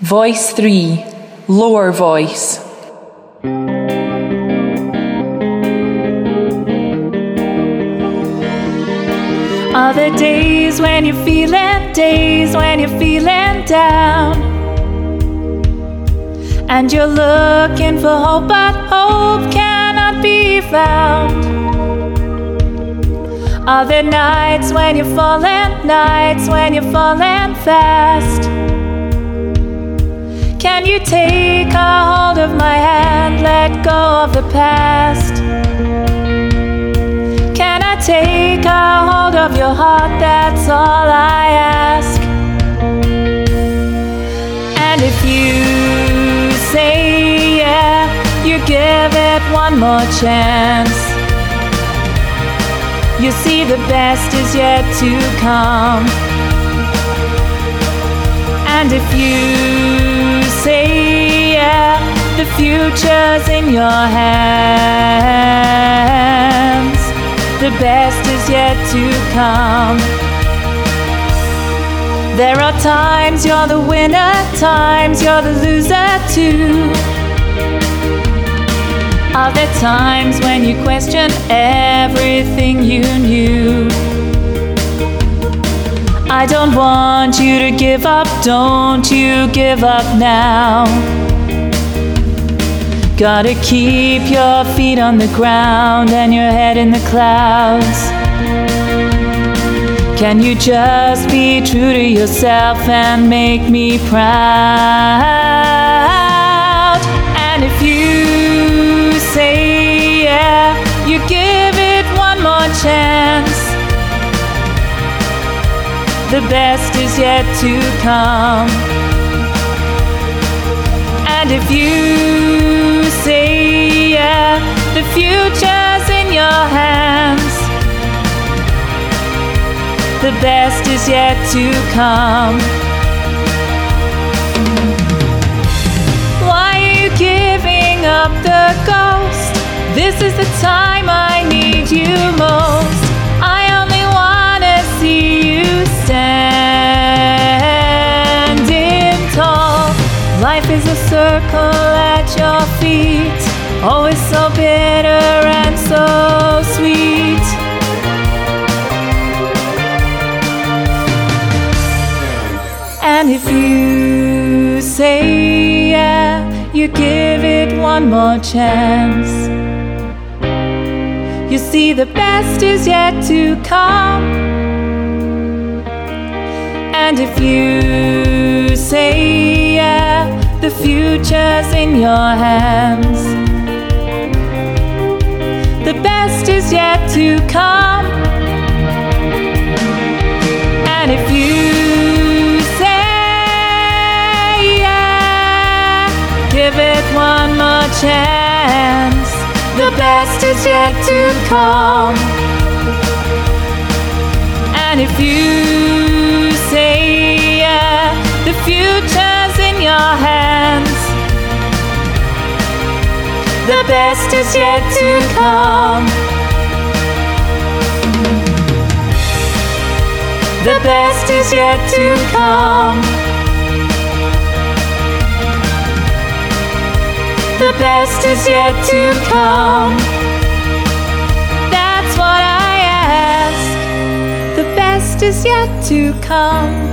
Voice 3, lower voice. Are there days when you're feeling down, and you're looking for hope, but hope cannot be found? Are there nights when you're falling fast? Can you take a hold of my hand, let go of the past? Can I take a hold of your heart? That's all I ask. And if you say yeah, you give it one more chance. You see the best is yet to come. And if you say yeah, the future's in your hands. The best is yet to come. There are times you're the winner, times you're the loser too. Are there times when you question everything you knew? I don't want you to give up, don't you give up now. Gotta keep your feet on the ground and your head in the clouds. Can you just be true to yourself and make me proud? And if you say yeah, you give it one more chance. The best is yet to come. And if you say yeah, the future's in your hands. The best is yet to come. Why are you giving up the ghost? This is the time I need you most. I only wanna see you standing tall. Life is a circle at your feet, always so bitter and so sweet. And if you say yeah, you give it one more chance. You see the best is yet to come. And if you say yeah, the future's in your hands. The best is yet to come. And if you say yeah, give it one more chance. The best is yet to come. And if you say yeah, the future's in your hands. The best is yet to come. The best is yet to come. The best is yet to come. That's what I ask. The best is yet to come.